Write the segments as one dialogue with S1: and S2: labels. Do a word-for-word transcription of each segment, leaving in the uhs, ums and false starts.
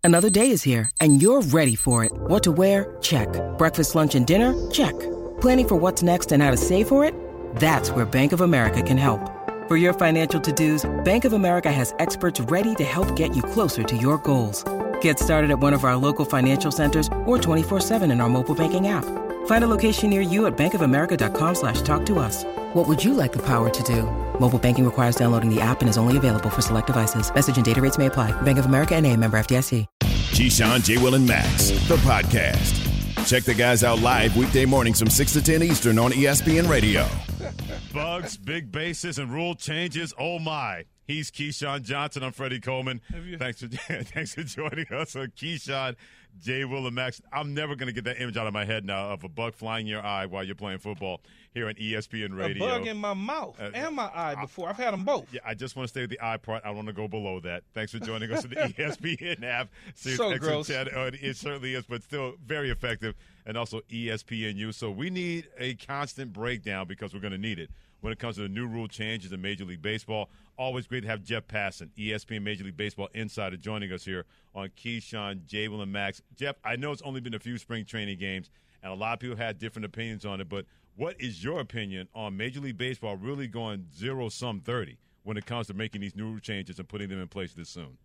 S1: Another day is here, and you're ready for it. What to wear? Check. Breakfast, lunch, and dinner? Check. Planning for what's next and how to save for it? That's where Bank of America can help. For your financial to-dos, Bank of America has experts ready to help get you closer to your goals. Get started at one of our local financial centers or twenty-four seven in our mobile banking app. Find a location near you at bankofamerica.com slash talk to us. What would you like the power to do? Mobile banking requires downloading the app and is only available for select devices. Message and data rates may apply. Bank of America N A, member F D I C.
S2: Keyshawn, J. Will, and Max, the podcast. Check the guys out live weekday mornings from six to ten Eastern on E S P N Radio.
S3: Bugs, big bases, and rule changes. Oh, my. He's Keyshawn Johnson. I'm Freddie Coleman. Thanks for thanks for joining us on Keyshawn, J. Will, and Max. I'm never going to get that image out of my head now of a bug flying in your eye while you're playing football here on E S P N Radio.
S4: A bug in my mouth uh, and my eye before. I've had them both.
S3: Yeah, I just want to stay with the eye part. I want to go below that. Thanks for joining us on the E S P N app.
S4: So gross.
S3: Chat. Uh, it certainly is, but still very effective. And also E S P N U. So we need a constant breakdown because we're going to need it when it comes to the new rule changes in Major League Baseball. Always great to have Jeff Passan, E S P N Major League Baseball insider, joining us here on Keyshawn, J. Will, and Max. Jeff, I know it's only been a few spring training games, and a lot of people had different opinions on it, but what is your opinion on Major League Baseball really going zero-sum thirty when it comes to making these new rule changes and putting them in place this soon?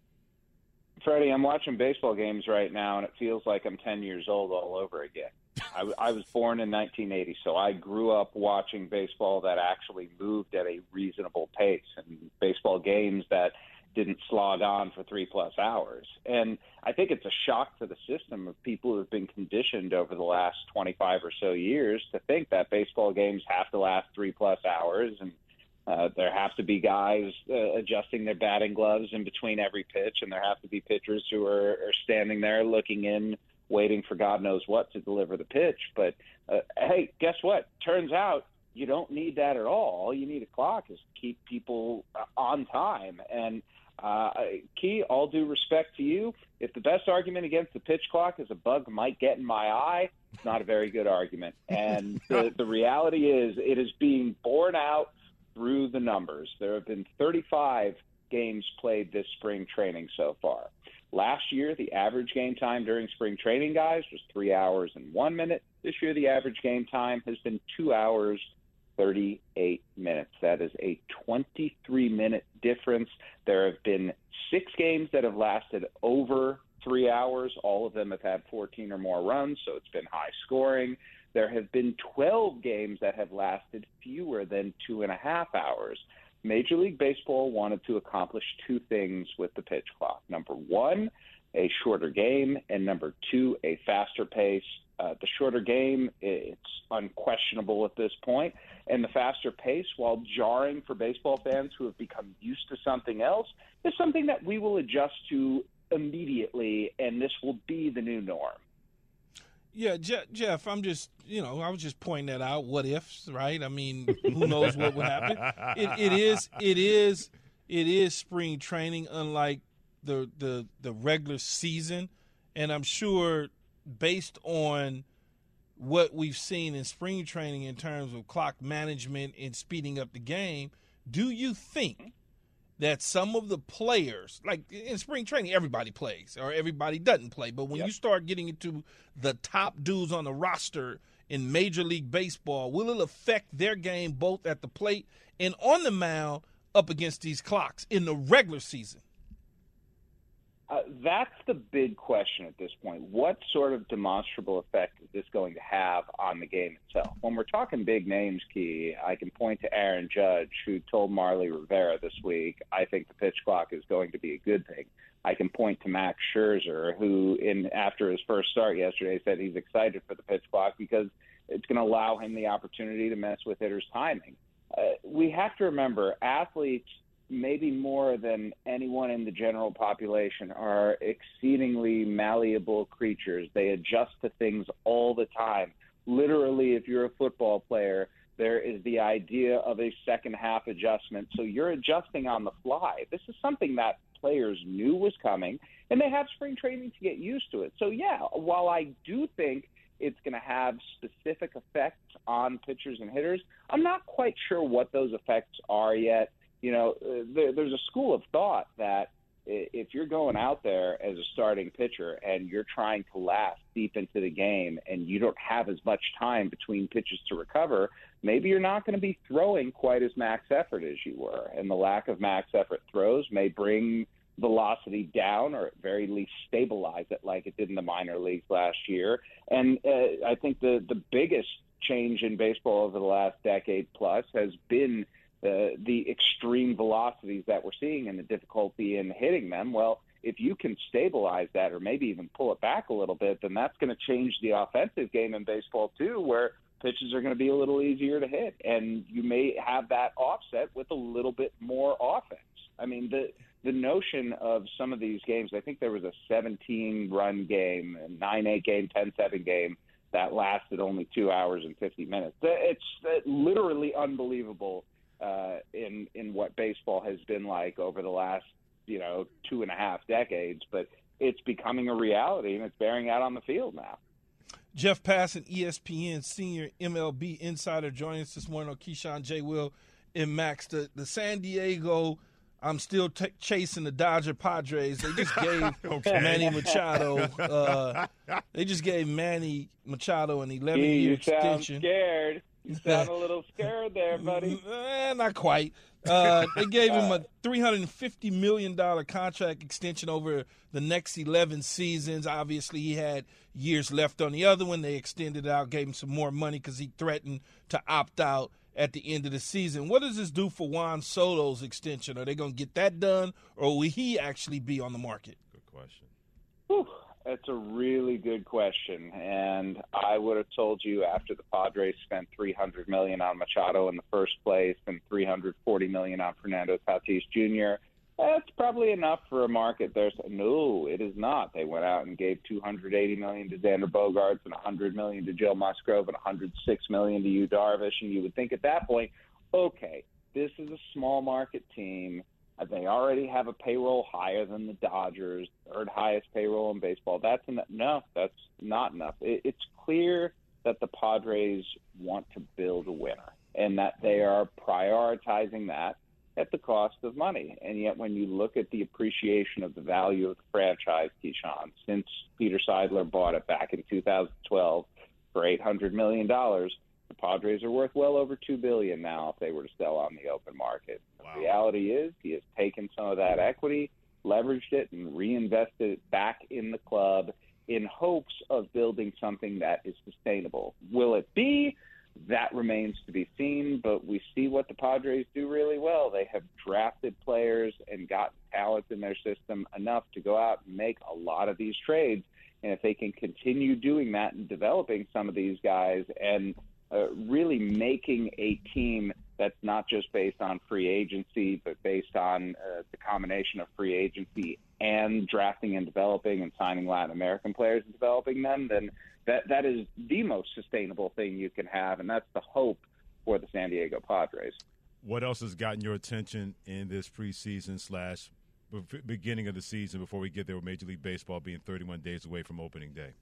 S5: Freddie, I'm watching baseball games right now, and it feels like I'm ten years old all over again. I, I was born in nineteen eighty, so I grew up watching baseball that actually moved at a reasonable pace and baseball games that didn't slog on for three-plus hours. And I think it's a shock to the system of people who have been conditioned over the last twenty-five or so years to think that baseball games have to last three-plus hours and Uh, there have to be guys uh, adjusting their batting gloves in between every pitch, and there have to be pitchers who are, are standing there looking in, waiting for God knows what to deliver the pitch. But, uh, hey, guess what? Turns out you don't need that at all. All you need a clock is to keep people uh, on time. And, uh, Key, all due respect to you, if the best argument against the pitch clock is a bug might get in my eye, it's not a very good argument. And the, the reality is it is being borne out through the numbers. There have been thirty-five games played this spring training so far. Last year, the average game time during spring training, guys, was three hours and one minute. This year, the average game time has been two hours, thirty-eight minutes. That is a twenty-three minute difference. There have been six games that have lasted over three hours. All of them have had fourteen or more runs, so it's been high scoring. There have been twelve games that have lasted fewer than two and a half hours. Major League Baseball wanted to accomplish two things with the pitch clock. Number one, a shorter game, and number two, a faster pace. Uh, the shorter game, it's unquestionable at this point, and the faster pace, while jarring for baseball fans who have become used to something else, is something that we will adjust to immediately, and this will be the new norm.
S4: Yeah, Je- Jeff, I'm just, you know, I was just pointing that out. What ifs, right? I mean, who knows what would happen? It, it is, it is, it is spring training, unlike the the the regular season, and I'm sure, based on what we've seen in spring training in terms of clock management and speeding up the game, do you think that some of the players, like in spring training, everybody plays or everybody doesn't play. But when yep. you start getting into the top dudes on the roster in Major League Baseball, will it affect their game both at the plate and on the mound up against these clocks in the regular season?
S5: Uh, that's the big question at this point. What sort of demonstrable effect is this going to have on the game itself? When we're talking big names, Key, I can point to Aaron Judge, who told Marley Rivera this week, I think the pitch clock is going to be a good thing. I can point to Max Scherzer, who, in after his first start yesterday, said he's excited for the pitch clock because it's going to allow him the opportunity to mess with hitters' timing. Uh, we have to remember, athletes, maybe more than anyone in the general population, are exceedingly malleable creatures. They adjust to things all the time. Literally, if you're a football player, there is the idea of a second half adjustment. So you're adjusting on the fly. This is something that players knew was coming, and they have spring training to get used to it. So, yeah, while I do think it's going to have specific effects on pitchers and hitters, I'm not quite sure what those effects are yet. You know, there, there's a school of thought that if you're going out there as a starting pitcher and you're trying to last deep into the game and you don't have as much time between pitches to recover, maybe you're not going to be throwing quite as max effort as you were. And the lack of max effort throws may bring velocity down, or at very least stabilize it like it did in the minor leagues last year. And uh, I think the, the biggest change in baseball over the last decade plus has been uh, the extreme velocities that we're seeing and the difficulty in hitting them. Well, if you can stabilize that or maybe even pull it back a little bit, then that's going to change the offensive game in baseball too, where pitches are going to be a little easier to hit. And you may have that offset with a little bit more offense. I mean, the the notion of some of these games, I think there was a seventeen-run game, a nine eight game, ten seven game that lasted only two hours and fifty minutes. It's literally unbelievable uh, in in what baseball has been like over the last, you know, two and a half decades. But it's becoming a reality, and it's bearing out on the field now.
S4: Jeff Passan, E S P N senior M L B insider, joining us this morning on Keyshawn, J. Will, and Max. The, the San Diego, I'm still t- chasing the Dodger Padres. They just gave okay. Manny Machado. Uh, they just gave Manny Machado an eleven-year extension.
S5: You sound scared. You sound a little scared there, buddy.
S4: Eh, not quite. Uh, they gave him a three hundred fifty million dollars contract extension over the next eleven seasons. Obviously, he had years left on the other one. They extended it out, gave him some more money because he threatened to opt out at the end of the season. What does this do for Juan Soto's extension? Are they going to get that done, or will he actually be on the market?
S3: Good question.
S5: Whew, that's a really good question, and I would have told you after the Padres spent three hundred million dollars on Machado in the first place and three hundred forty million dollars on Fernando Tatis Junior That's probably enough for a market. There's no, it is not. They went out and gave two hundred eighty million dollars to Xander Bogaerts and one hundred million dollars to Joe Musgrove and one hundred six million dollars to Yu Darvish, and you would think at that point, okay, this is a small market team. They already have a payroll higher than the Dodgers, third highest payroll in baseball. That's enough. No, that's not enough. It, it's clear that the Padres want to build a winner and that they are prioritizing that at the cost of money. And yet when you look at the appreciation of the value of the franchise, Keyshawn, since Peter Seidler bought it back in two thousand twelve for eight hundred million dollars, the Padres are worth well over two billion dollars now if they were to sell on the open market. Wow. The reality is he has taken some of that equity, leveraged it, and reinvested it back in the club in hopes of building something that is sustainable. Will it be? That remains to be seen, but we see what the Padres do really well. They have drafted players and gotten talent in their system enough to go out and make a lot of these trades. And if they can continue doing that and developing some of these guys and uh, really making a team that's not just based on free agency, but based on uh, the combination of free agency and drafting and developing and signing Latin American players and developing them, then that that is the most sustainable thing you can have, and that's the hope for the San Diego Padres.
S3: What else has gotten your attention in this preseason slash beginning of the season before we get there with Major League Baseball being thirty-one days away from opening day?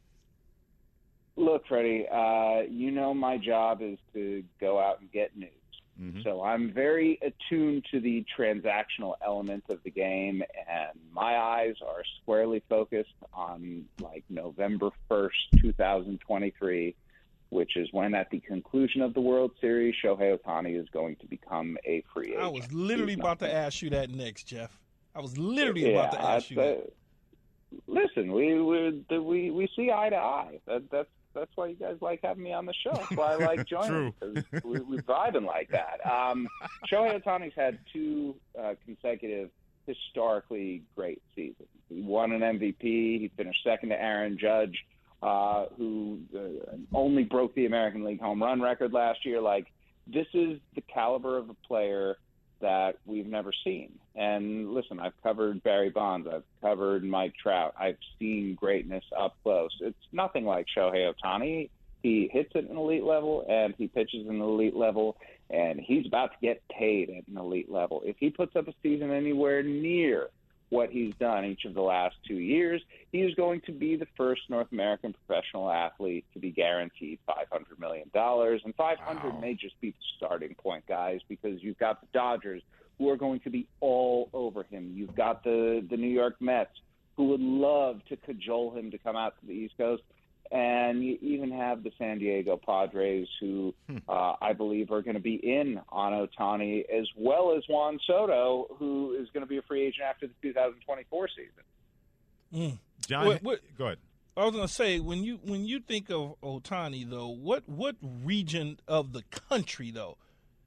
S5: Look, Freddie, uh, you know my job is to go out and get news. Mm-hmm. So I'm very attuned to the transactional element of the game, and my eyes are squarely focused on like November first, two thousand twenty-three, which is when at the conclusion of the World Series, Shohei Ohtani is going to become a free agent.
S4: I was literally about to ask you that next, Jeff. I was literally
S5: yeah,
S4: about to ask you that.
S5: Listen, we we we we see eye to eye. That, that's That's why you guys like having me on the show. That's why I like joining, because we, we're vibing like that. Um, Shohei Ohtani's had two uh, consecutive historically great seasons. He won an M V P. He finished second to Aaron Judge, uh, who uh, only broke the American League home run record last year. Like, this is the caliber of a player that we've never seen. And listen, I've covered Barry Bonds. I've covered Mike Trout. I've seen greatness up close. It's nothing like Shohei Ohtani. He hits at an elite level, and he pitches at an elite level, and he's about to get paid at an elite level. If he puts up a season anywhere near what he's done each of the last two years, he is going to be the first North American professional athlete to be guaranteed five hundred million dollars. And five hundred wow. may just be the starting point, guys, because you've got the Dodgers, who are going to be all over him. You've got the, the New York Mets, who would love to cajole him to come out to the East Coast. And you even have the San Diego Padres, who hmm. uh, I believe are going to be in on Ohtani, as well as Juan Soto, who is going to be a free agent after the two thousand twenty-four season.
S4: Mm.
S3: John,
S4: what, what,
S3: go ahead.
S4: I was going to say, when you when you think of Ohtani, though, what what region of the country, though,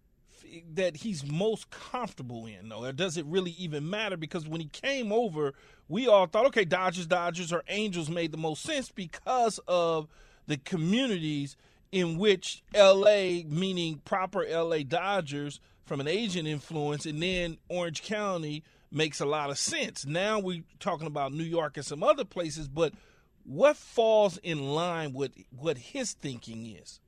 S4: that he's most comfortable in, though? Or does it really even matter? Because when he came over, we all thought, okay, Dodgers, Dodgers, or Angels made the most sense because of the communities in which L A, meaning proper L A Dodgers, from an Asian influence, and then Orange County makes a lot of sense. Now we're talking about New York and some other places, but what falls in line with what his thinking is?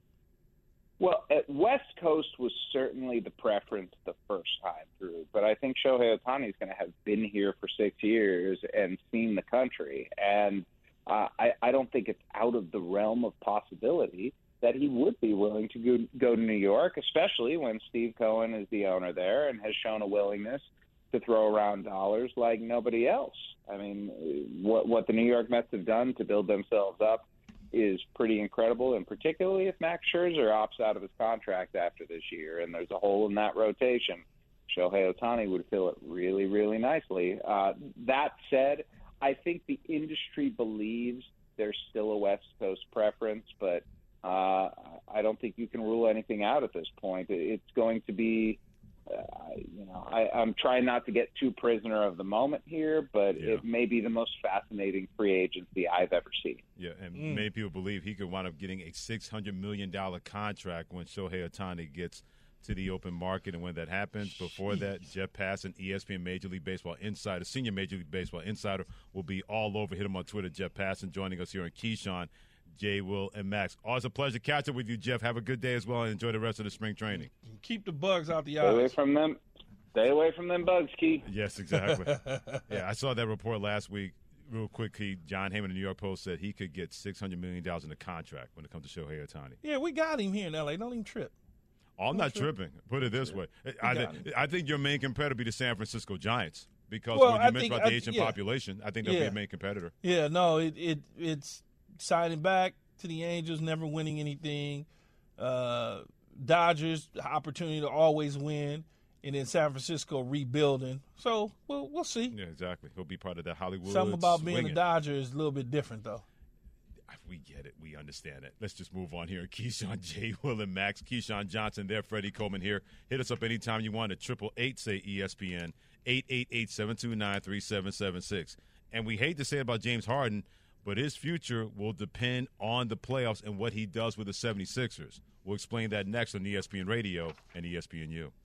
S5: Well, at West Coast was certainly the preference the first time through, but I think Shohei Ohtani is going to have been here for six years and seen the country, and uh, I, I don't think it's out of the realm of possibility that he would be willing to go, go to New York, especially when Steve Cohen is the owner there and has shown a willingness to throw around dollars like nobody else. I mean, what, what the New York Mets have done to build themselves up is pretty incredible, and particularly if Max Scherzer opts out of his contract after this year and there's a hole in that rotation, Shohei Ohtani would fill it really, really nicely. Uh, that said, I think the industry believes there's still a West Coast preference, but uh, I don't think you can rule anything out at this point. It's going to be, uh, you know, I, I'm trying not to get too prisoner of the moment here, but yeah. it may be the most fascinating free agency I've ever seen.
S3: Yeah, and mm. many people believe he could wind up getting a six hundred million dollars contract when Shohei Ohtani gets to the open market. And when that happens, before that, Jeff Passan, E S P N Major League Baseball Insider, Senior Major League Baseball Insider, will be all over. Hit him on Twitter, Jeff Passan, joining us here on Keyshawn, Jay, Will, and Max. Always a pleasure catching with you, Jeff. Have a good day as well, and enjoy the rest of the spring training.
S4: Keep the bugs out the eyes.
S5: Stay away from them. Stay away from them bugs, Key.
S3: Yes, exactly. Yeah, I saw that report last week. Real quick, Key, John Heyman of the New York Post said he could get six hundred million dollars in a contract when it comes to Shohei Ohtani.
S4: Yeah, we got him here in L A. Don't even trip.
S3: Oh, I'm not trip. tripping. Put it this way. I, th- I think your main competitor be the San Francisco Giants because
S4: well,
S3: when you
S4: I
S3: mentioned
S4: think,
S3: about the
S4: I,
S3: Asian
S4: yeah.
S3: population, I think they'll
S4: yeah.
S3: be a main competitor.
S4: Yeah, no, it, it it's siding back to the Angels, never winning anything. Uh, Dodgers, opportunity to always win. And then San Francisco rebuilding. So we'll, we'll see.
S3: Yeah, exactly. He'll be part of the Hollywood
S4: Something about being
S3: swinging.
S4: a Dodger is a little bit different, though.
S3: We get it. We understand it. Let's just move on here. Keyshawn, J. Will, and Max. Keyshawn Johnson there. Freddie Coleman here. Hit us up anytime you want at triple eight say E S P N, eight eight eight, seven two nine, three seven seven six. And we hate to say it about James Harden, but his future will depend on the playoffs and what he does with the seventy-sixers. We'll explain that next on E S P N Radio and E S P N U.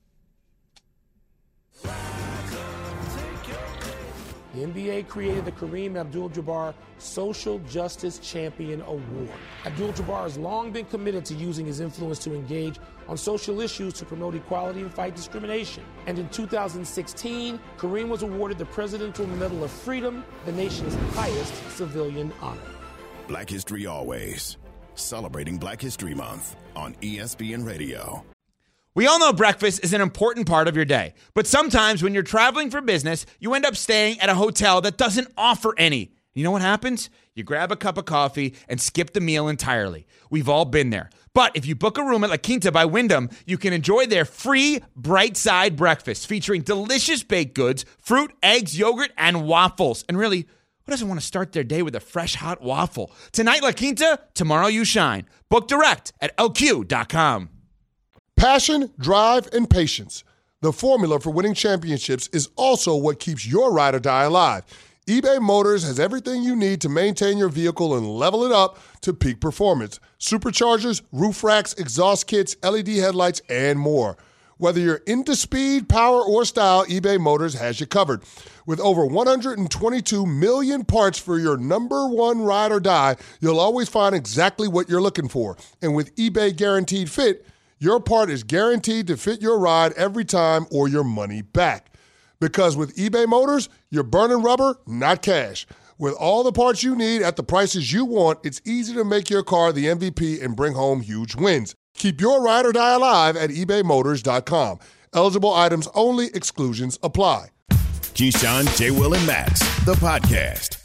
S6: The N B A created the Kareem Abdul-Jabbar Social Justice Champion Award. Abdul-Jabbar has long been committed to using his influence to engage on social issues to promote equality and fight discrimination. And in two thousand sixteen, Kareem was awarded the Presidential Medal of Freedom, the nation's highest civilian honor.
S2: Black History Always. Celebrating Black History Month on E S P N Radio.
S7: We all know breakfast is an important part of your day, but sometimes when you're traveling for business, you end up staying at a hotel that doesn't offer any. You know what happens? You grab a cup of coffee and skip the meal entirely. We've all been there. But if you book a room at La Quinta by Wyndham, you can enjoy their free Bright Side breakfast featuring delicious baked goods, fruit, eggs, yogurt, and waffles. And really, who doesn't want to start their day with a fresh hot waffle? Tonight, La Quinta, tomorrow you shine. Book direct at L Q dot com.
S8: Passion, drive, and patience. The formula for winning championships is also what keeps your ride or die alive. eBay Motors has everything you need to maintain your vehicle and level it up to peak performance. Superchargers, roof racks, exhaust kits, L E D headlights, and more. Whether you're into speed, power, or style, eBay Motors has you covered. With over one hundred twenty-two million parts for your number one ride or die, you'll always find exactly what you're looking for. And with eBay Guaranteed Fit, your part is guaranteed to fit your ride every time or your money back. Because with eBay Motors, you're burning rubber, not cash. With all the parts you need at the prices you want, it's easy to make your car the M V P and bring home huge wins. Keep your ride or die alive at ebay motors dot com. Eligible items only. Exclusions apply.
S2: Keyshawn, J. Will, and Max, the podcast.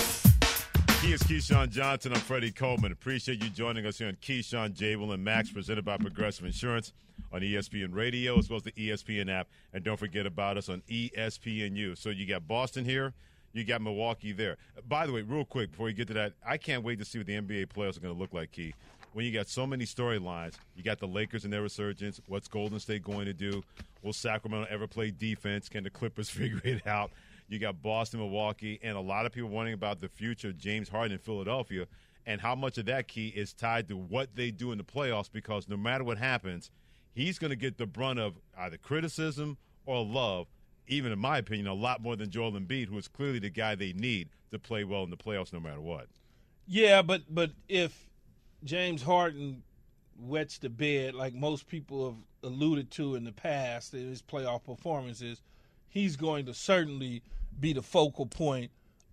S3: He is Keyshawn Johnson. I'm Freddie Coleman. Appreciate you joining us here on Keyshawn, J. Will, and Max, presented by Progressive Insurance on E S P N Radio as well as the E S P N app. And don't forget about us on E S P N U. So you got Boston here. You got Milwaukee there. By the way, real quick, before you get to that, I can't wait to see what the N B A playoffs are going to look like, Key. When you got so many storylines, you got the Lakers and their resurgence. What's Golden State going to do? Will Sacramento ever play defense? Can the Clippers figure it out? You got Boston, Milwaukee, and a lot of people wondering about the future of James Harden in Philadelphia and how much of that, Key, is tied to what they do in the playoffs, because no matter what happens, he's going to get the brunt of either criticism or love, even in my opinion, a lot more than Joel Embiid, who is clearly the guy they need to play well in the playoffs no matter what.
S4: Yeah, but but if James Harden wets the bed, like most people have alluded to in the past in his playoff performances, he's going to certainly be the focal point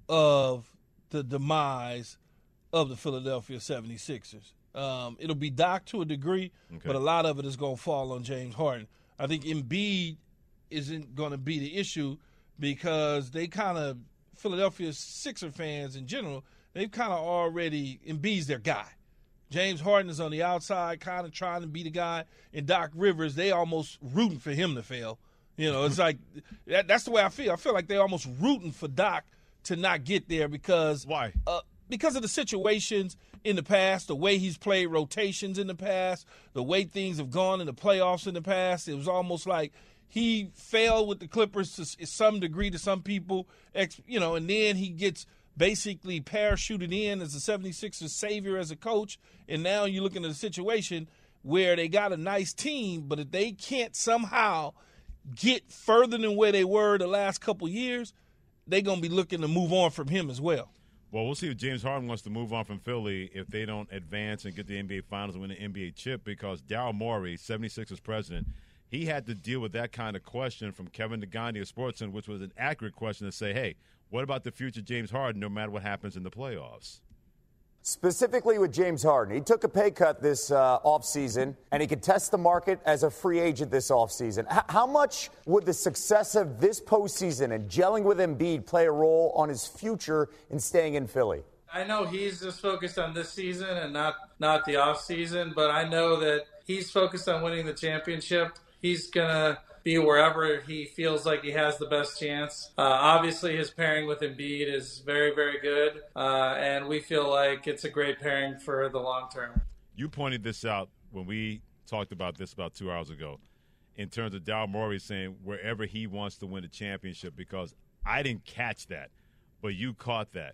S4: of the demise of the Philadelphia seventy-sixers. Um, it'll be Doc to a degree, okay, but a lot of it is going to fall on James Harden. I think Embiid isn't going to be the issue because they kind of, Philadelphia Sixer fans in general, they've kind of already, Embiid's their guy. James Harden is on the outside kind of trying to be the guy, and Doc Rivers, they almost rooting for him to fail. You know, it's like that, that's the way I feel. I feel like they're almost rooting for Doc to not get there because
S3: why?
S4: Uh, because of the situations in the past, the way he's played rotations in the past, the way things have gone in the playoffs in the past. It was almost like he failed with the Clippers to some degree to some people, you know, and then he gets basically parachuted in as a seventy-sixers savior as a coach, and now you're looking at a situation where they got a nice team, but if they can't somehow get further than where they were the last couple years, they're going to be looking to move on from him as well.
S3: Well, we'll see if James Harden wants to move on from Philly if they don't advance and get the N B A Finals and win the N B A chip, because Daryl Morey, seventy-sixers president, he had to deal with that kind of question from Kevin Negandhi of SportsCenter, which was an accurate question to say, hey, what about the future James Harden no matter what happens in the playoffs?
S9: Specifically with James Harden, he took a pay cut this uh, offseason, and he could test the market as a free agent this offseason. H- how much would the success of this postseason and gelling with Embiid play a role on his future in staying in Philly?
S10: I know he's just focused on this season and not, not the offseason, but I know that he's focused on winning the championship. He's going to be wherever he feels like he has the best chance. Uh, obviously, his pairing with Embiid is very, very good, uh, and we feel like it's a great pairing for the long term.
S3: You pointed this out when we talked about this about two hours ago in terms of Daryl Morey saying wherever he wants to win a championship, because I didn't catch that, but you caught that.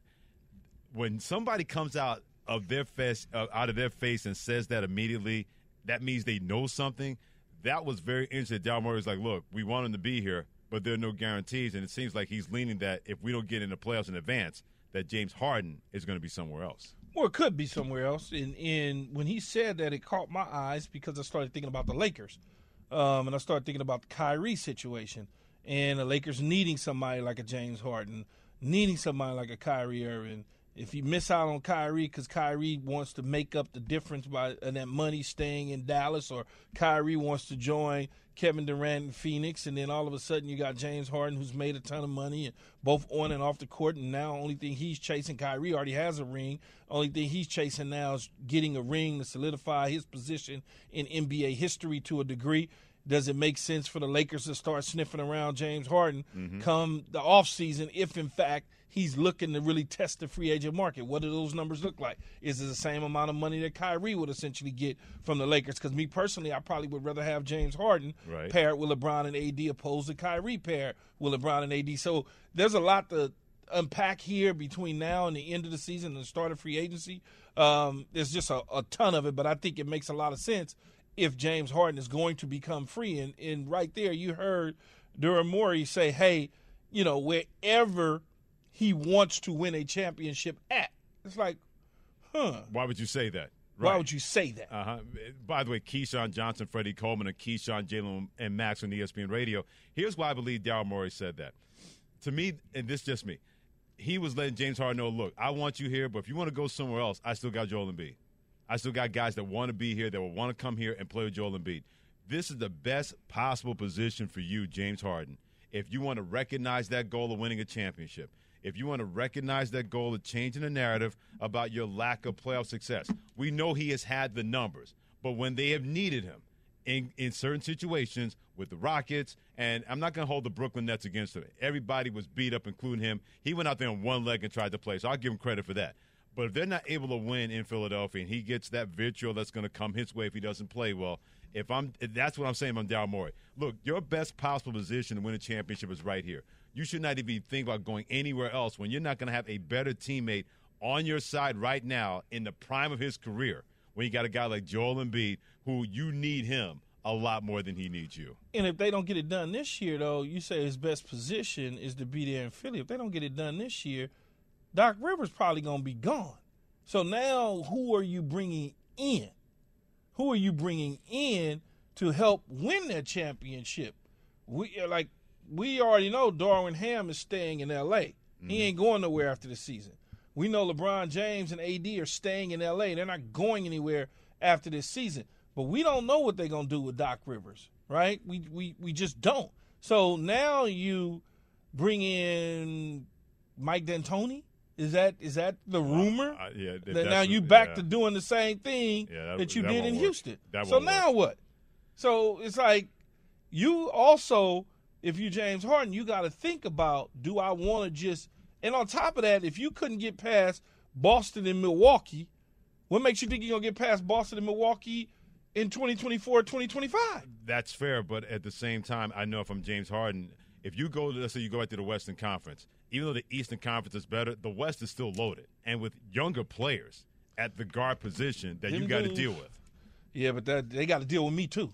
S3: When somebody comes out of their face, uh, out of their face and says that immediately, that means they know something. That was very interesting. Daryl Morey was like, look, we want him to be here, but there are no guarantees. And it seems like he's leaning that if we don't get in the playoffs in advance, that James Harden is going to be somewhere else.
S4: Well, it could be somewhere else. And, and when he said that, it caught my eyes because I started thinking about the Lakers. Um, and I started thinking about the Kyrie situation. And the Lakers needing somebody like a James Harden, needing somebody like a Kyrie Irving. If you miss out on Kyrie because Kyrie wants to make up the difference by and that money staying in Dallas, or Kyrie wants to join Kevin Durant in Phoenix, and then all of a sudden you got James Harden who's made a ton of money and both on and off the court, and now only thing he's chasing, Kyrie already has a ring, only thing he's chasing now is getting a ring to solidify his position in N B A history to a degree. Does it make sense for the Lakers to start sniffing around James Harden mm-hmm. come the offseason if, in fact, he's looking to really test the free agent market? What do those numbers look like? Is it the same amount of money that Kyrie would essentially get from the Lakers? Because me personally, I probably would rather have James Harden right. paired with LeBron and A D opposed to Kyrie paired with LeBron and A D. So there's a lot to unpack here between now and the end of the season and the start of free agency. Um, there's just a, a ton of it, but I think it makes a lot of sense if James Harden is going to become free. And, and right there, you heard Daryl Morey say, hey, you know, wherever he wants to win a championship at. It's like, huh.
S3: Why would you say that?
S4: Right. Why
S3: Right.
S4: would you say that?
S3: Uh-huh. By the way, Keyshawn Johnson, Freddie Coleman, and Keyshawn, Jalen, and Max on E S P N Radio. Here's why I believe Daryl Morey said that. To me, and this is just me, he was letting James Harden know, look, I want you here, but if you want to go somewhere else, I still got Joel Embiid. I still got guys that want to be here, that will want to come here and play with Joel Embiid. This is the best possible position for you, James Harden, if you want to recognize that goal of winning a championship, if you want to recognize that goal of changing the narrative about your lack of playoff success. We know he has had the numbers, but when they have needed him in, in certain situations with the Rockets, and I'm not going to hold the Brooklyn Nets against him. Everybody was beat up, including him. He went out there on one leg and tried to play, so I'll give him credit for that. But if they're not able to win in Philadelphia and he gets that vitriol that's going to come his way if he doesn't play well, if I'm, if that's what I'm saying on Daryl Morey. Look, your best possible position to win a championship is right here. You should not even think about going anywhere else when you're not going to have a better teammate on your side right now in the prime of his career when you got a guy like Joel Embiid who you need him a lot more than he needs you.
S4: And if they don't get it done this year, though, you say his best position is to be there in Philly. If they don't get it done this year, Doc Rivers probably going to be gone. So now who are you bringing in? Who are you bringing in to help win that championship? We like we already know Darvin Ham is staying in L A. Mm-hmm. He ain't going nowhere after the season. We know LeBron James and A D are staying in L A. They're not going anywhere after this season. But we don't know what they're going to do with Doc Rivers, right? We we we just don't. So now you bring in Mike D'Antoni. Is that is that the rumor?
S3: Uh, yeah.
S4: That now you back yeah. to doing the same thing
S3: yeah, that,
S4: that you
S3: that
S4: did in
S3: work.
S4: Houston.
S3: That
S4: so now
S3: work.
S4: what? So it's like you also, if you James Harden, you got to think about, do I want to just – and on top of that, if you couldn't get past Boston and Milwaukee, what makes you think you're going to get past Boston and Milwaukee in twenty twenty-four, twenty twenty-five?
S3: That's fair, but at the same time, I know if I'm James Harden, if you go – let's say you go back to the Western Conference – even though the Eastern Conference is better, the West is still loaded. And with younger players at the guard position that
S4: Them
S3: you got to
S4: dudes.
S3: deal with.
S4: Yeah, but that, they got to deal with me too.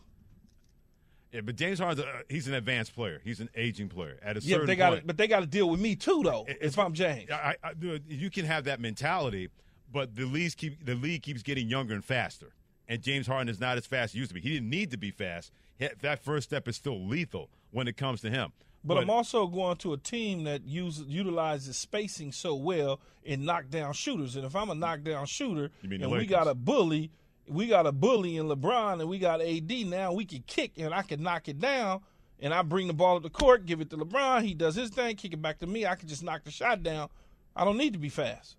S3: Yeah, but James Harden, uh, he's an advanced player. He's an aging player. At a
S4: Yeah,
S3: certain
S4: but they got
S3: point.
S4: but they got to deal with me too, though.
S3: It-
S4: If I'm James,
S3: I, I, dude, you can have that mentality, but the league keep the league keeps getting younger and faster. And James Harden is not as fast as he used to be. He didn't need to be fast. He- that first step is still lethal when it comes to him.
S4: But, but I'm also going to a team that use, utilizes spacing so well in knockdown shooters. And if I'm a knockdown shooter
S3: You mean
S4: and
S3: the
S4: we
S3: Lakers?
S4: got a bully, we got a bully in LeBron and we got A D, now we can kick and I can knock it down and I bring the ball up the court, give it to LeBron. He does his thing, kick it back to me. I can just knock the shot down. I don't need to be fast.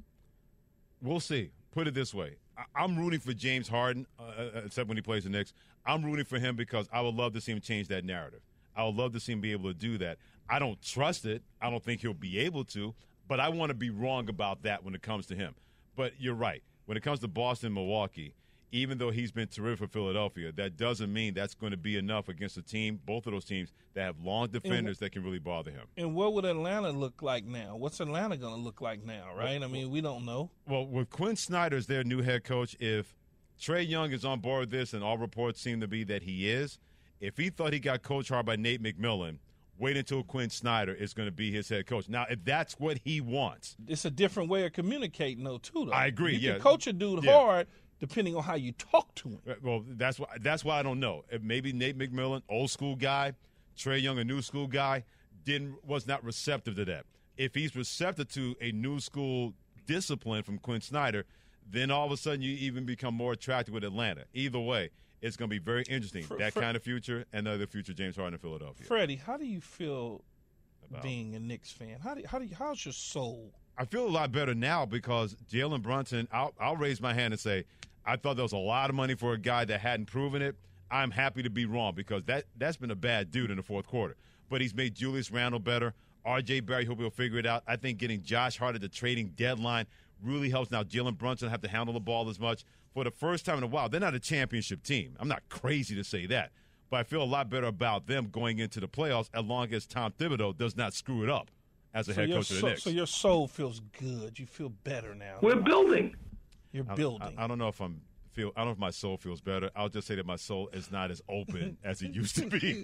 S3: We'll see. Put it this way. I- I'm rooting for James Harden, uh, except when he plays the Knicks. I'm rooting for him because I would love to see him change that narrative. I would love to see him be able to do that. I don't trust it. I don't think he'll be able to, but I want to be wrong about that when it comes to him. But you're right. When it comes to Boston, Milwaukee, even though he's been terrific for Philadelphia, that doesn't mean that's going to be enough against a team, both of those teams, that have long defenders that can really bother him.
S4: And what would Atlanta look like now? What's Atlanta going to look like now, right? I mean, we don't know.
S3: Well, with Quinn Snyder as their new head coach, if Trae Young is on board with this, and all reports seem to be that he is, if he thought he got coached hard by Nate McMillan, wait until Quinn Snyder is going to be his head coach. Now, if that's what he wants.
S4: It's a different way of communicating, though, too, though.
S3: I agree,
S4: You
S3: yeah.
S4: can coach a dude
S3: Yeah.
S4: hard depending on how you talk to him.
S3: Well, that's why that's why I don't know. If maybe Nate McMillan, old school guy, Trae Young, a new school guy, didn't was not receptive to that. If he's receptive to a new school discipline from Quinn Snyder, then all of a sudden you even become more attracted with Atlanta. Either way, it's going to be very interesting,
S4: For-
S3: that
S4: for-
S3: kind of future and the other future James Harden in Philadelphia.
S4: Freddie, how do you feel
S3: About-
S4: being a Knicks fan? How do you, how do you, how's your soul?
S3: I feel a lot better now because Jalen Brunson, I'll, I'll raise my hand and say, I thought there was a lot of money for a guy that hadn't proven it. I'm happy to be wrong because that, that's been a bad dude in the fourth quarter. But he's made Julius Randle better. R J Barry, hope he'll figure it out. I think getting Josh Hart at the trading deadline really helps. Now Jalen Brunson have to handle the ball as much. For the first time in a while, they're not a championship team. I'm not crazy to say that. But I feel a lot better about them going into the playoffs as long as Tom Thibodeau does not screw it up as a
S4: So
S3: head
S4: your
S3: coach of the
S4: soul,
S3: Knicks.
S4: so your soul feels good. You feel better now.
S11: We're building.
S4: You're
S3: I-
S4: building.
S3: I, I don't know if I'm feel. I don't know if my soul feels better. I'll just say that my soul is not as open as it used to be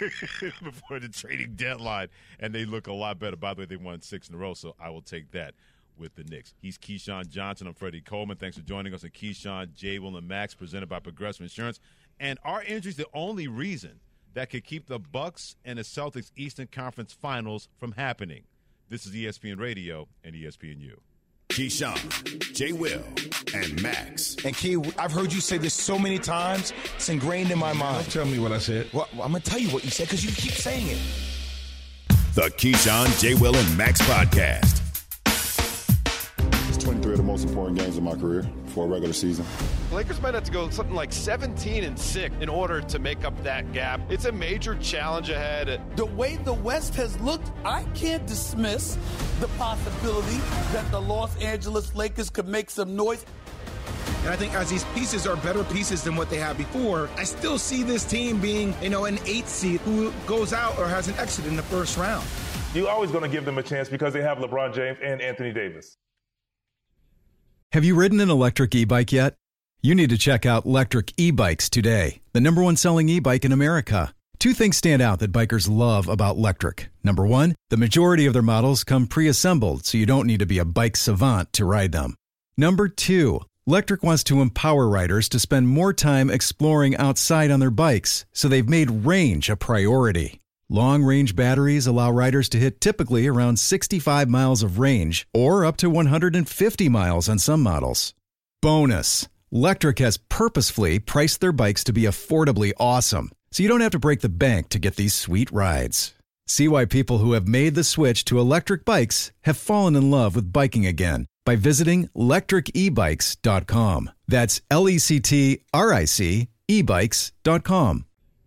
S3: before the trading deadline, and they look a lot better. By the way, they won six in a row, so I will take that with the Knicks. He's Keyshawn Johnson. I'm Freddie Coleman. Thanks for joining us on Keyshawn, J. Will, and Max, presented by Progressive Insurance. And our injury is the only reason that could keep the Bucks and the Celtics Eastern Conference Finals from happening. This is E S P N Radio and E S P N U.
S2: Keyshawn, J. Will, and Max.
S11: And Key, I've heard you say this so many times, it's ingrained in my mind.
S12: Don't tell me what I said.
S11: Well, I'm going to tell you what you said because you keep saying it.
S2: The Keyshawn, J. Will, and Max podcast.
S13: It's twenty-three of the most important games of my career for a regular season.
S14: Lakers might have to go something like seventeen and six in order to make up that gap. It's a major challenge ahead.
S15: The way the West has looked, I can't dismiss the possibility that the Los Angeles Lakers could make some noise.
S12: And I think as these pieces are better pieces than what they had before, I still see this team being, you know, an eight seed who goes out or has an exit in the first round.
S16: You're always going to give them a chance because they have LeBron James and Anthony Davis.
S17: Have you ridden an electric e-bike yet? You need to check out Electric E-Bikes today, the number one selling e-bike in America. Two things stand out that bikers love about Electric. Number one, the majority of their models come pre-assembled, so you don't need to be a bike savant to ride them. Number two, Electric wants to empower riders to spend more time exploring outside on their bikes, so they've made range a priority. Long-range batteries allow riders to hit typically around sixty-five miles of range, or up to one hundred fifty miles on some models. Bonus, Electric has purposefully priced their bikes to be affordably awesome, so you don't have to break the bank to get these sweet rides. See why people who have made the switch to electric bikes have fallen in love with biking again by visiting electric e bikes dot com. That's L E C T R I C e bikes dot com.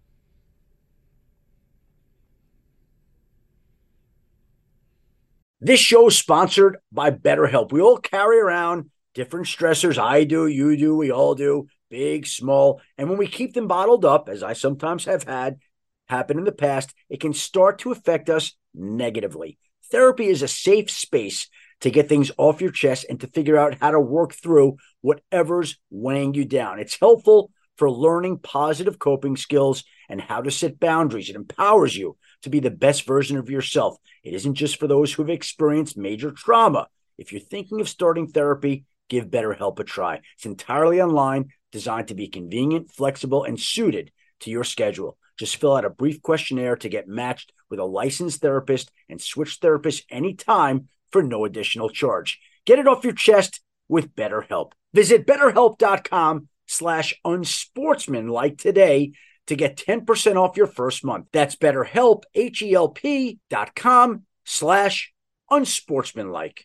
S18: This show is sponsored by BetterHelp. We all carry around different stressors. I do, you do, we all do, big, small. And when we keep them bottled up, as I sometimes have had happen in the past, it can start to affect us negatively. Therapy is a safe space to get things off your chest and to figure out how to work through whatever's weighing you down. It's helpful for learning positive coping skills and how to set boundaries. It empowers you to be the best version of yourself. It isn't just for those who have experienced major trauma. If you're thinking of starting therapy, give BetterHelp a try. It's entirely online, designed to be convenient, flexible, and suited to your schedule. Just fill out a brief questionnaire to get matched with a licensed therapist and switch therapists anytime for no additional charge. Get it off your chest with BetterHelp. Visit BetterHelp.com slash unsportsmanlike today to get ten percent off your first month. That's BetterHelp, H-E-L-P dot com slash unsportsmanlike.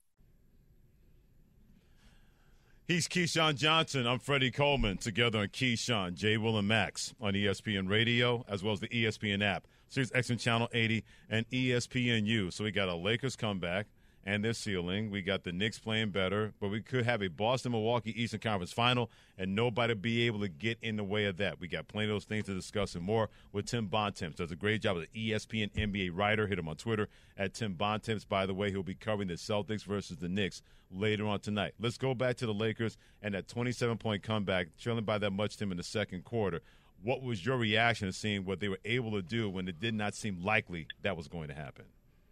S3: He's Keyshawn Johnson. I'm Freddie Coleman. Together on Keyshawn, J. Will, and Max on E S P N Radio, as well as the E S P N app, Sirius X M Channel eighty, and E S P N U. So we got a Lakers comeback and their ceiling. We got the Knicks playing better, but we could have a Boston-Milwaukee Eastern Conference final, and nobody be able to get in the way of that. We got plenty of those things to discuss and more with Tim Bontemps. Does a great job as an E S P N N B A writer. Hit him on Twitter at Tim Bontemps. By the way, he'll be covering the Celtics versus the Knicks later on tonight. Let's go back to the Lakers and that twenty-seven point comeback, trailing by that much, Tim, in the second quarter. What was your reaction to seeing what they were able to do when it did not seem likely that was going to happen?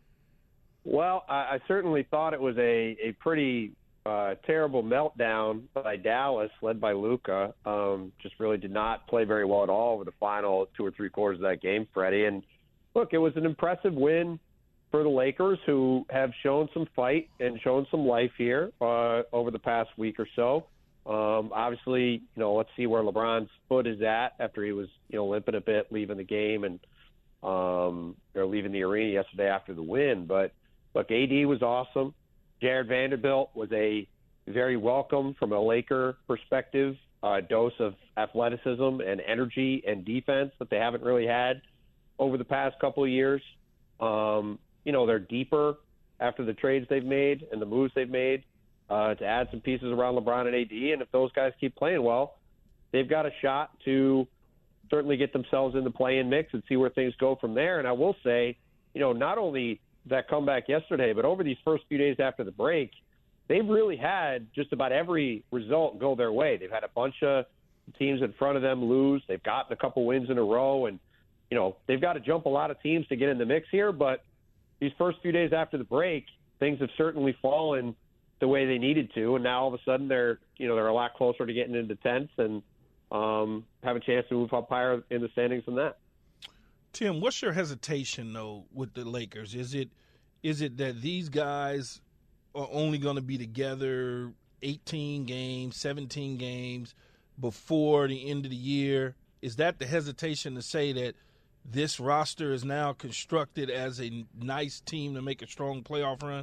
S19: Well, I, I certainly thought it was a, a pretty uh, terrible meltdown by Dallas, led by Luka. Um, just really did not play very well at all over the final two or three quarters of that game, Freddie. And, look, it was an impressive win for the Lakers, who have shown some fight and shown some life here uh, over the past week or so. Um, obviously, you know, let's see where LeBron's foot is at after he was, you know, limping a bit, leaving the game and um, or leaving the arena yesterday after the win. But, look, A D was awesome. Jared Vanderbilt was a very welcome, from a Laker perspective, uh, dose of athleticism and energy and defense that they haven't really had over the past couple of years. Um, you know, they're deeper after the trades they've made and the moves they've made uh, to add some pieces around LeBron and A D. And if those guys keep playing well, they've got a shot to certainly get themselves in the play-in mix and see where things go from there. And I will say, you know, not only that comeback yesterday, but over these first few days after the break, they've really had just about every result go their way. They've had a bunch of teams in front of them lose. They've gotten a couple wins in a row, and, you know, they've got to jump a lot of teams to get in the mix here. But these first few days after the break, things have certainly fallen the way they needed to, and now all of a sudden they're, you know, they're a lot closer to getting into tenth and um, have a chance to move up higher in the standings than that.
S4: Tim, what's your hesitation, though, with the Lakers? Is it is it that these guys are only going to be together eighteen games, seventeen games before the end of the year, is that the hesitation to say that this roster is now constructed as a nice team to make a strong playoff run?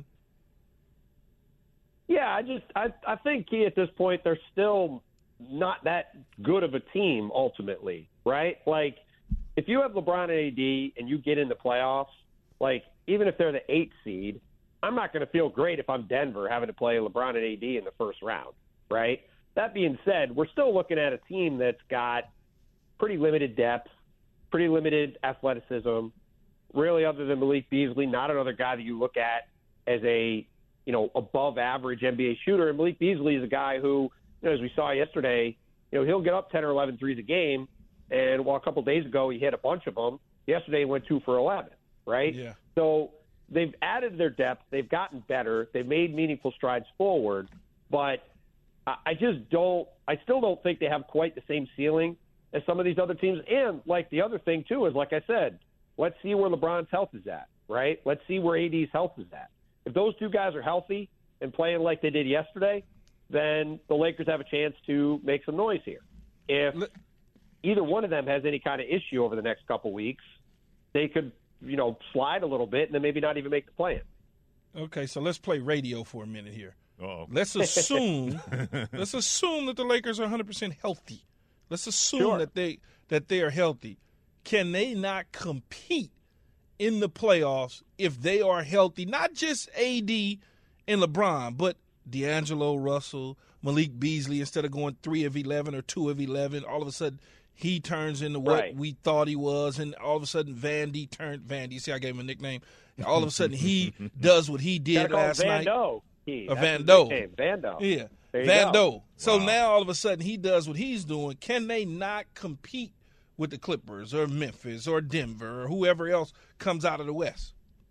S19: Yeah, I just I, I think, Key, at this point, they're still not that good of a team ultimately, right? Like, if you have LeBron and A D and you get in the playoffs, like, even if they're the eighth seed, I'm not going to feel great if I'm Denver having to play LeBron and A D in the first round, right? That being said, we're still looking at a team that's got pretty limited depth, pretty limited athleticism, really, other than Malik Beasley, not another guy that you look at as a, you know, above average N B A shooter. And Malik Beasley is a guy who, you know, as we saw yesterday, you know, he'll get up ten or eleven threes a game. And while a couple of days ago he hit a bunch of them, yesterday he went two for eleven, right?
S4: Yeah.
S19: So they've added their depth. They've gotten better. They've made meaningful strides forward. But I just don't – I still don't think they have quite the same ceiling as some of these other teams. And, like, the other thing, too, is, like I said, let's see where LeBron's health is at, right? Let's see where A D's health is at. If those two guys are healthy and playing like they did yesterday, then the Lakers have a chance to make some noise here. If either one of them has any kind of issue over the next couple weeks, they could, you know, slide a little bit and then maybe not even make the play-in.
S4: Okay, so let's play radio for a minute here.
S3: Uh-oh.
S4: Let's assume let's assume that the Lakers are one hundred percent healthy. Let's assume
S19: Sure.
S4: that they that they are healthy. Can they not compete in the playoffs if they are healthy? Not just A D and LeBron, but D'Angelo Russell, Malik Beasley, instead of going three of eleven or two of eleven, all of a sudden he turns into what
S19: Right.
S4: we thought he was, and all of a sudden Vandy turned Vandy. See, I gave him a nickname. All of a sudden he does what he
S19: Gotta
S4: did
S19: call him
S4: last
S19: Van
S4: night.
S19: Doe, Key.
S4: Or
S19: That's
S4: Van
S19: his
S4: Doe.
S19: nickname, Van Doe.
S4: Yeah,
S19: There you
S4: Van
S19: go.
S4: Doe. So
S3: Wow.
S4: now all of a sudden he does what he's doing. Can they not compete with the Clippers or Memphis or Denver or whoever else comes out of the West?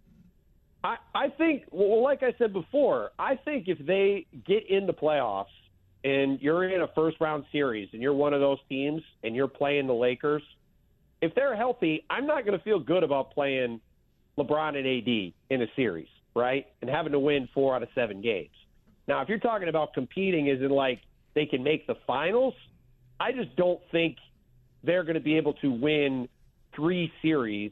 S19: I, I think, well, like I said before, I think if they get in the playoffs and you're in a first-round series and you're one of those teams and you're playing the Lakers, if they're healthy, I'm not going to feel good about playing LeBron and A D in a series, right, and having to win four out of seven games. Now, if you're talking about competing as in, like, they can make the finals, I just don't think they're going to be able to win three series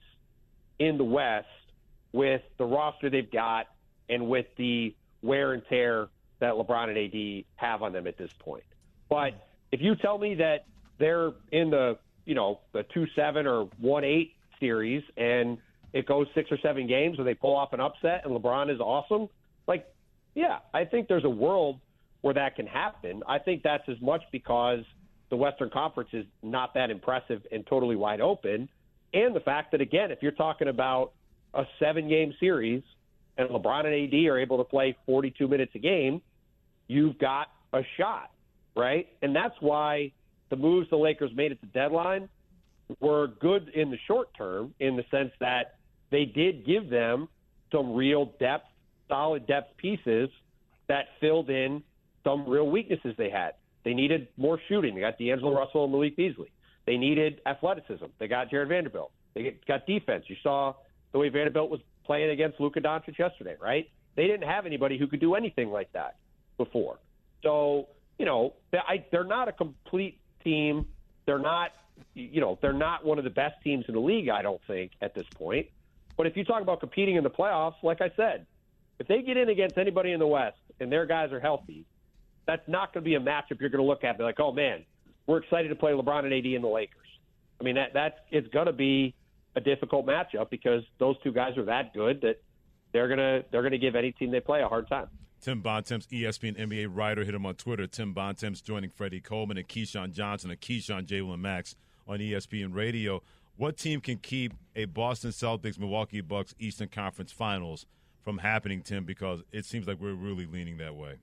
S19: in the West with the roster they've got and with the wear and tear that LeBron and A D have on them at this point. But if you tell me that they're in the, you know, the two seven or one eight series and it goes six or seven games or they pull off an upset and LeBron is awesome, like, yeah, I think there's a world where that can happen. I think that's as much because the Western Conference is not that impressive and totally wide open. And the fact that, again, if you're talking about a seven-game series and LeBron and A D are able to play forty-two minutes a game, you've got a shot, right? And that's why the moves the Lakers made at the deadline were good in the short term in the sense that they did give them some real depth, solid depth pieces that filled in some real weaknesses they had. They needed more shooting. They got D'Angelo Russell and Malik Beasley. They needed athleticism. They got Jared Vanderbilt. They got defense. You saw the way Vanderbilt was playing against Luka Doncic yesterday, right? They didn't have anybody who could do anything like that before. So, you know, I, they're not a complete team. They're not, you know, they're not one of the best teams in the league, I don't think, at this point. But if you talk about competing in the playoffs, like I said, if they get in against anybody in the West and their guys are healthy, that's not going to be a matchup you're going to look at and be like, oh, man, we're excited to play LeBron and A D and the Lakers. I mean, that that's it's going to be a difficult matchup because those two guys are that good that they're gonna they're gonna give any team they play a hard time.
S3: Tim Bontemps, E S P N N B A writer, hit him on Twitter. Tim Bontemps joining Freddie Coleman and Keyshawn Johnson and Keyshawn J. Will and Max on E S P N Radio. What team can keep a Boston Celtics, Milwaukee Bucks Eastern Conference Finals from happening, Tim? Because it seems like we're really leaning that way.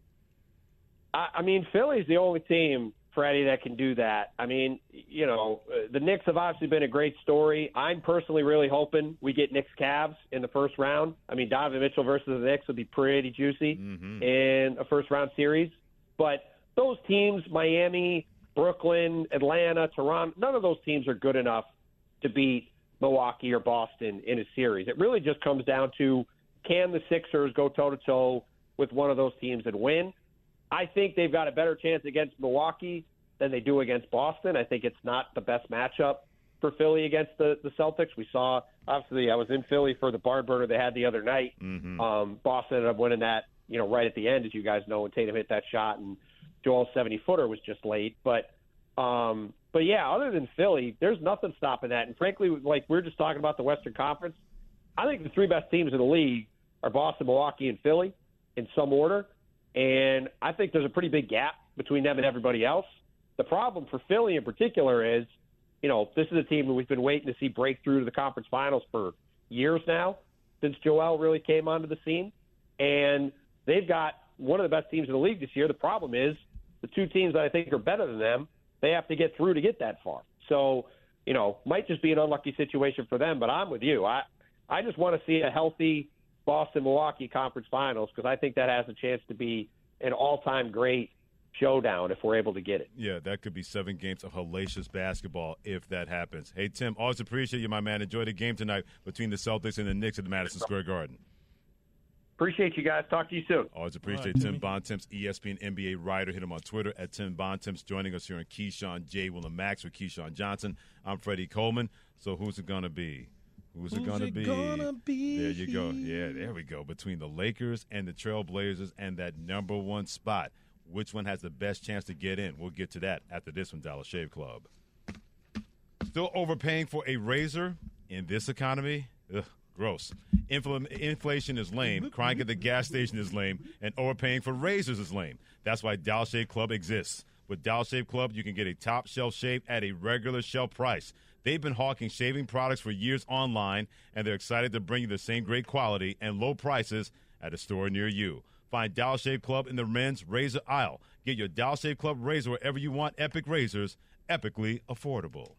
S19: I, I mean, Philly's the only team, Freddie, that can do that. I mean, you know, the Knicks have obviously been a great story. I'm personally really hoping we get Knicks Cavs in the first round. I mean, Donovan Mitchell versus the Knicks would be pretty juicy mm-hmm. in a first-round series. But those teams, Miami, Brooklyn, Atlanta, Toronto, none of those teams are good enough to beat Milwaukee or Boston in a series. It really just comes down to, can the Sixers go toe-to-toe with one of those teams and win. I think they've got a better chance against Milwaukee than they do against Boston. I think it's not the best matchup for Philly against the, the Celtics. We saw, obviously, I was in Philly for the barn burner they had the other night.
S3: Mm-hmm.
S19: Um, Boston ended up winning that, you know, right at the end, as you guys know, when Tatum hit that shot and Joel's seventy-footer was just late. But, um, but yeah, other than Philly, there's nothing stopping that. And frankly, like we we're just talking about the Western Conference, I think the three best teams in the league are Boston, Milwaukee, and Philly in some order. And I think there's a pretty big gap between them and everybody else. The problem for Philly in particular is, you know, this is a team that we've been waiting to see break through to the conference finals for years now, since Joel really came onto the scene. And they've got one of the best teams in the league this year. The problem is the two teams that I think are better than them, they have to get through to get that far. So, you know, might just be an unlucky situation for them, but I'm with you. I, I just want to see a healthy Boston-Milwaukee conference finals because I think that has a chance to be an all-time great showdown if we're able to get it.
S3: Yeah, that could be seven games of hellacious basketball if that happens. Hey, Tim, always appreciate you, my man. Enjoy the game tonight between the Celtics and the Knicks at the Madison Square Garden.
S19: Appreciate you guys. Talk to you soon.
S3: Always appreciate
S4: right,
S3: Tim Bontemps, E S P N N B A writer. Hit him on Twitter at Tim Bontemps. Joining us here on Keyshawn, J. Will, and Max with Keyshawn Johnson. I'm Freddie Coleman. So who's it going to be? Who's,
S4: Who's
S3: it going to be?
S4: Gonna be?
S3: There you go. Yeah, there we go. Between the Lakers and the Trailblazers and that number one spot. Which one has the best chance to get in? We'll get to that after this one, Dollar Shave Club. Still overpaying for a razor in this economy? Ugh, gross. Infl- inflation is lame. Crying at the gas station is lame. And overpaying for razors is lame. That's why Dollar Shave Club exists. With Dollar Shave Club, you can get a top shelf shave at a regular shelf price. They've been hawking shaving products for years online, and they're excited to bring you the same great quality and low prices at a store near you. Find Dollar Shave Club in the men's razor aisle. Get your Dollar Shave Club razor wherever you want. Epic razors, epically affordable.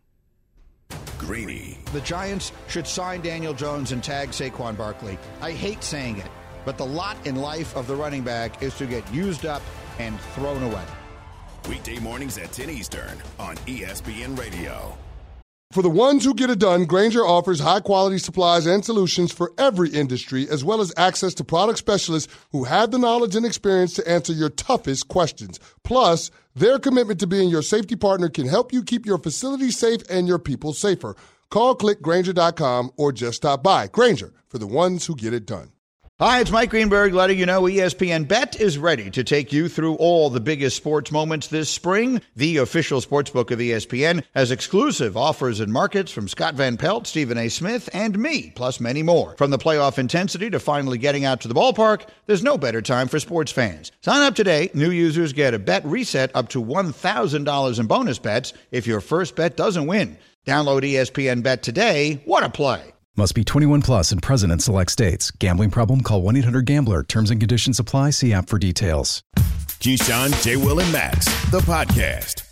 S2: Greeny.
S20: The Giants should sign Daniel Jones and tag Saquon Barkley. I hate saying it, but the lot in life of the running back is to get used up and thrown away.
S2: Weekday mornings at ten Eastern on E S P N Radio.
S8: For the ones who get it done, Grainger offers high-quality supplies and solutions for every industry, as well as access to product specialists who have the knowledge and experience to answer your toughest questions. Plus, their commitment to being your safety partner can help you keep your facility safe and your people safer. Call, click Grainger dot com, or just stop by. Grainger, for the ones who get it done.
S20: Hi, it's Mike Greenberg letting you know E S P N Bet is ready to take you through all the biggest sports moments this spring. The official sportsbook of E S P N has exclusive offers and markets from Scott Van Pelt, Stephen A. Smith, and me, plus many more. From the playoff intensity to finally getting out to the ballpark, there's no better time for sports fans. Sign up today. New users get a bet reset up to one thousand dollars in bonus bets if your first bet doesn't win. Download E S P N Bet today. What a play.
S17: Must be twenty-one plus and present in select states. Gambling problem? Call one eight hundred gambler. Terms and conditions apply. See app for details.
S2: Keyshawn, J. Will, and Max, the podcast.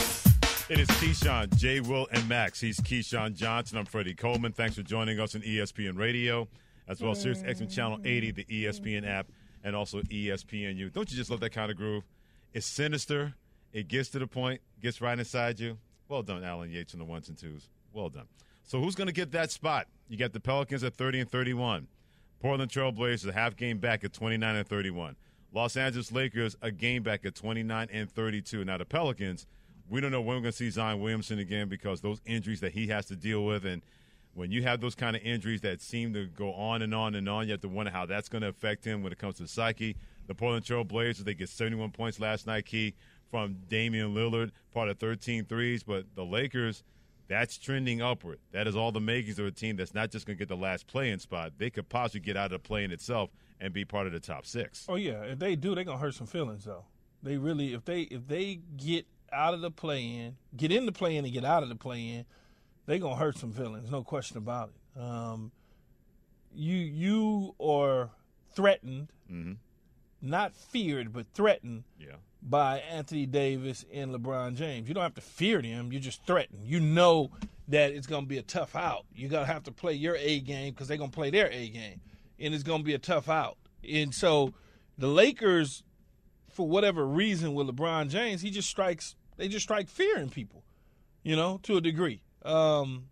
S3: It is Keyshawn, J. Will, and Max. He's Keyshawn Johnson. I'm Freddie Coleman. Thanks for joining us on E S P N Radio, as well as Sirius X M Channel eighty, the E S P N app, and also E S P N U. Don't you just love that kind of groove? It's sinister. It gets to the point, gets right inside you. Well done, Alan Yates, on the ones and twos. Well done. So who's going to get that spot? You got the Pelicans at thirty and thirty-one. Portland Trail Blazers a half game back at twenty-nine and thirty-one. Los Angeles Lakers a game back at twenty-nine and thirty-two. Now the Pelicans, we don't know when we're going to see Zion Williamson again because those injuries that he has to deal with, and when you have those kind of injuries that seem to go on and on and on, you have to wonder how that's going to affect him when it comes to psyche. The Portland Trail Blazers, they get seventy-one points last night, Key, from Damian Lillard, part of thirteen threes, but the Lakers, that's trending upward. That is all the makings of a team that's not just going to get the last play-in spot. They could possibly get out of the play-in itself and be part of the top six.
S4: Oh, yeah. If they do, they're going to hurt some feelings, though. They really, if they if they get out of the play-in, get in the play-in and get out of the play-in, they're going to hurt some feelings, no question about it. Um, you, you are threatened,
S3: mm-hmm.
S4: not feared, but threatened.
S3: Yeah.
S4: By Anthony Davis and LeBron James. You don't have to fear them. You're just threatened. You know that it's going to be a tough out. You're going to have to play your A game because they're going to play their A game, and it's going to be a tough out. And so the Lakers, for whatever reason with LeBron James, he just strikes – they just strike fear in people, you know, to a degree. Um,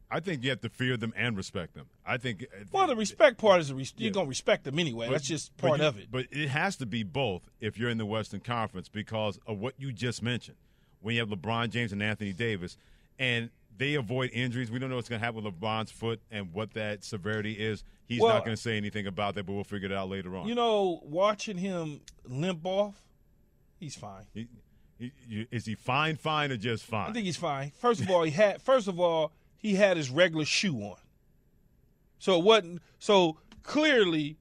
S3: I think you have to fear them and respect them. I think.
S4: Well, the respect part is a res- yeah. you're gonna respect them anyway. But, That's just part
S3: you,
S4: of it.
S3: But it has to be both if you're in the Western Conference because of what you just mentioned. When you have LeBron James and Anthony Davis, and they avoid injuries. We don't know what's going to happen with LeBron's foot and what that severity is. He's
S4: well,
S3: not going to say anything about that, but we'll figure it out later on.
S4: You know, watching him limp off, he's fine.
S3: He, he, he, is he fine, fine, or just fine?
S4: I think he's fine. First of all, he had. First of all, he had his regular shoe on. So it wasn't. So clearly,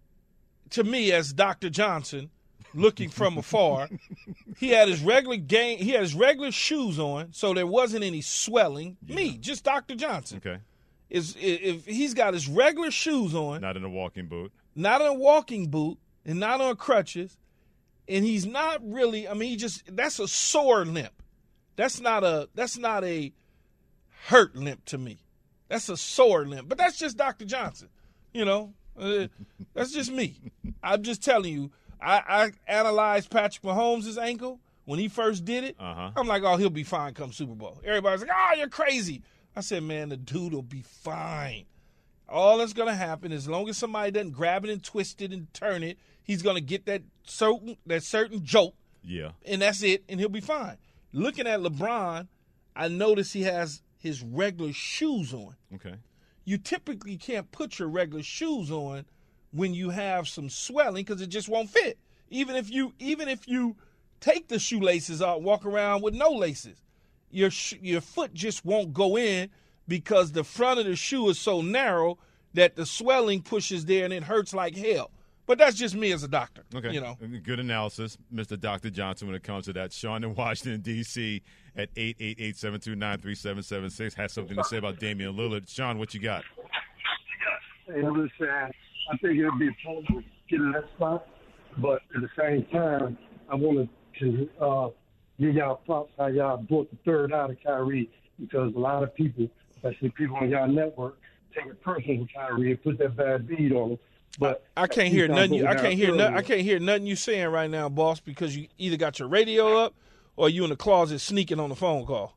S4: to me, as Doctor Johnson, looking from afar, he had his regular game. He had his regular shoes on, so there wasn't any swelling. Yeah. Me, just Doctor Johnson.
S3: Okay.
S4: Is if he's got his regular shoes on,
S3: not in a walking boot,
S4: not in a walking boot, and not on crutches, and he's not really. I mean, he just that's a sore limp. That's not a that's not a hurt limp to me. That's a sore limp. But that's just Doctor Johnson. You know, uh, that's just me. I'm just telling you. I, I analyzed Patrick Mahomes' ankle when he first did it.
S3: Uh-huh.
S4: I'm like, oh, he'll be fine come Super Bowl. Everybody's like, oh, you're crazy. I said, man, the dude will be fine. All that's going to happen, as long as somebody doesn't grab it and twist it and turn it, he's going to get that certain that certain jolt.
S3: Yeah.
S4: And that's it, and he'll be fine. Looking at LeBron, I noticed he has his regular shoes on.
S3: Okay.
S4: You typically can't put your regular shoes on when you have some swelling because it just won't fit. Even if you even if you take the shoelaces out, walk around with no laces, your sh- your foot just won't go in because the front of the shoe is so narrow that the swelling pushes there and it hurts like hell. But that's just me as a doctor.
S3: Okay.
S4: You know.
S3: Good analysis, Mister Doctor Johnson, when it comes to that. Sean in Washington, D C at eight eight eight, seven two nine, three seven seven six has something to say about Damian Lillard. Sean, what you got?
S21: Hey, listen, I think it'll be a to get in that spot, but at the same time, I wanted to uh, give y'all props how y'all brought the third out of Kyrie because a lot of people, especially people on y'all network, take it personal with Kyrie and put that bad bead on him. But
S4: I can't hear nothing. You, I can't hear. No, I can't hear nothing you saying right now, boss, because you either got your radio up or you in the closet sneaking on the phone call.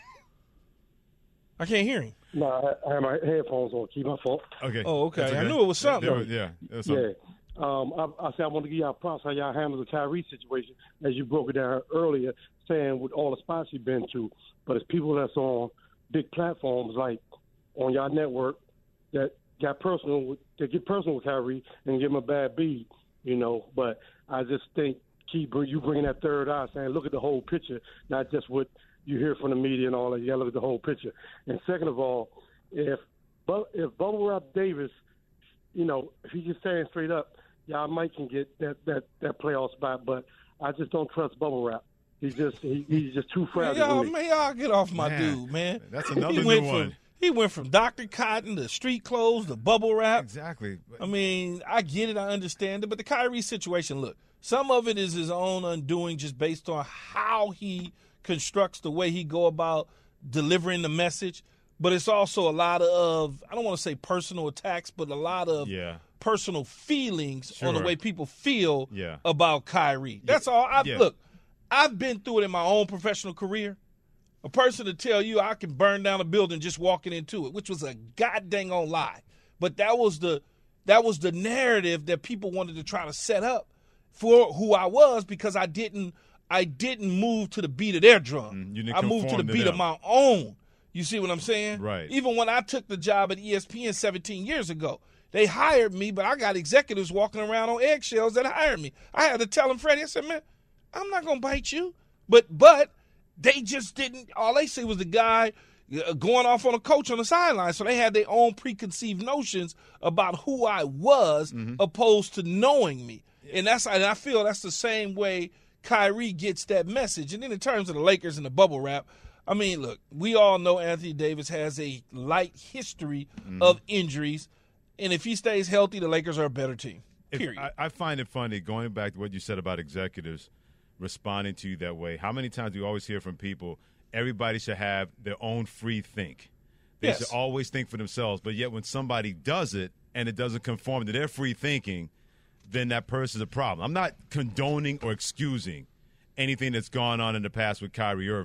S4: I can't hear him.
S21: No, I, I have my headphones on. Keep my phone.
S3: Okay.
S4: Oh, okay.
S3: okay.
S4: I knew it was something.
S3: There, there, yeah. It
S21: yeah. Um, I, I said I want to give y'all props how y'all handle the Kyrie situation, as you broke it down earlier, saying with all the spots you've been to. But it's people that's on big platforms like on y'all network that got personal, with, that get personal with Kyrie and give him a bad beat, you know. But I just think keep you bringing that third eye, saying look at the whole picture, not just what you hear from the media and all that. You got to look at the whole picture. And second of all, if if Bubble Wrap Davis, you know, if he just saying straight up, y'all might can get that, that, that playoff spot. But I just don't trust Bubble Wrap. He's just he, he's just too fragile.
S4: Y'all,
S21: me.
S4: man, y'all get off my
S3: Man,
S4: dude, man.
S3: That's another
S4: he
S3: new
S4: went
S3: one.
S4: From, he went from Doctor Cotton to street clothes to bubble wrap.
S3: Exactly.
S4: I mean, I get it, I understand it, but the Kyrie situation, look, some of it is his own undoing just based on how he constructs the way he go about delivering the message. But it's also a lot of, I don't want to say personal attacks, but a lot of
S3: yeah.
S4: personal feelings
S3: Sure.
S4: on the way people feel
S3: yeah.
S4: about Kyrie. That's all. I
S3: yeah.
S4: Look, I've been through it in my own professional career. A person to tell you I can burn down a building just walking into it, which was a goddamn on lie. But that was the that was the narrative that people wanted to try to set up for who I was because I didn't I didn't move to the beat of their drum.
S3: Mm, you didn't
S4: I moved to the
S3: conform to
S4: beat
S3: them.
S4: of my own. You see what I'm saying?
S3: Right.
S4: Even when I took the job at E S P N seventeen years ago, they hired me, but I got executives walking around on eggshells that hired me. I had to tell them, Freddie, I said, man, I'm not going to bite you. But but they just didn't. All they see was the guy going off on a coach on the sideline. So they had their own preconceived notions about who I was
S3: Mm-hmm.
S4: opposed to knowing me. And that's and I feel that's the same way Kyrie gets that message. And then in terms of the Lakers and the bubble wrap, I mean, look, we all know Anthony Davis has a light history
S3: Mm-hmm.
S4: of injuries. And if he stays healthy, the Lakers are a better team,
S3: If-
S4: period.
S3: I, I find it funny, going back to what you said about executives responding to you that way. How many times do you always hear from people, everybody should have their own free think? They
S4: Yes.
S3: should always think for themselves. But yet when somebody does it and it doesn't conform to their free thinking, then that person's a problem. I'm not condoning or excusing anything that's gone on in the past with Kyrie Irving.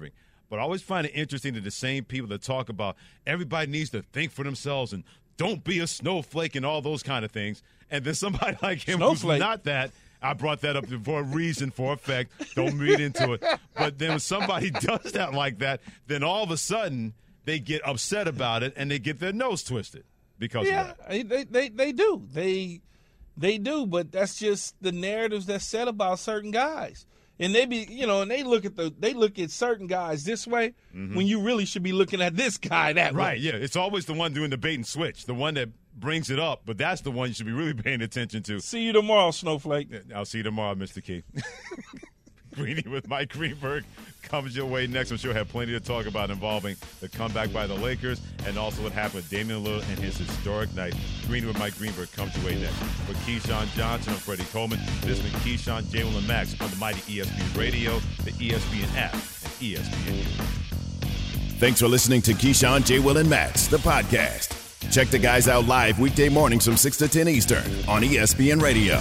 S3: But I always find it interesting that the same people that talk about everybody needs to think for themselves and don't be a snowflake and all those kind of things. And then somebody like him snowflake. who's not that, I brought that up for a reason, for effect. Don't read into it. But then when somebody does that like that, then all of a sudden they get upset about it and they get their nose twisted because
S4: yeah,
S3: of that.
S4: They, they, they do. They, they do. But that's just the narratives that's said about certain guys. And they be, you know, and they look at the, they look at certain guys this way mm-hmm. when you really should be looking at this guy that
S3: right,
S4: way.
S3: Right, yeah. It's always the one doing the bait and switch, the one that brings it up, but that's the one you should be really paying attention to.
S4: See you tomorrow, Snowflake.
S3: I'll see you tomorrow, Mister Key. Greeny with Mike Greenberg comes your way next. I'm sure we'll have plenty to talk about involving the comeback by the Lakers and also what happened with Damian Lillard and his historic night. Greeny with Mike Greenberg comes your way next. For Keyshawn Johnson, I'm Freddie Coleman. This has been Keyshawn, J. Will, and Max on the mighty E S P N Radio, the E S P N app, and E S P N U.
S2: Thanks for listening to Keyshawn, J. Will, and Max, the podcast. Check the guys out live weekday mornings from six to ten Eastern on E S P N Radio.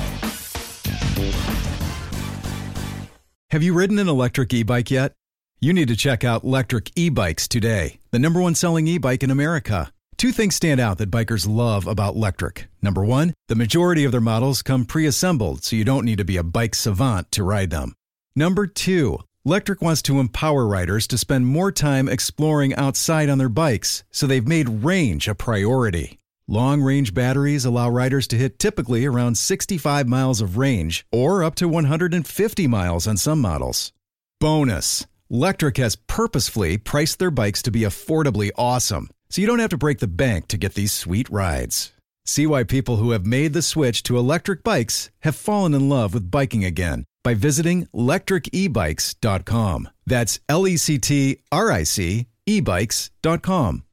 S17: Have you ridden an electric e-bike yet? You need to check out Lectric E-Bikes today, the number one selling e-bike in America. Two things stand out that bikers love about Lectric. Number one, the majority of their models come pre-assembled, so you don't need to be a bike savant to ride them. Number two, Lectric wants to empower riders to spend more time exploring outside on their bikes, so they've made range a priority. Long-range batteries allow riders to hit typically around sixty-five miles of range or up to one hundred fifty miles on some models. Bonus, Lectric has purposefully priced their bikes to be affordably awesome, so you don't have to break the bank to get these sweet rides. See why people who have made the switch to electric bikes have fallen in love with biking again by visiting lectric e bikes dot com. That's L E C T R I C e bikes dot com.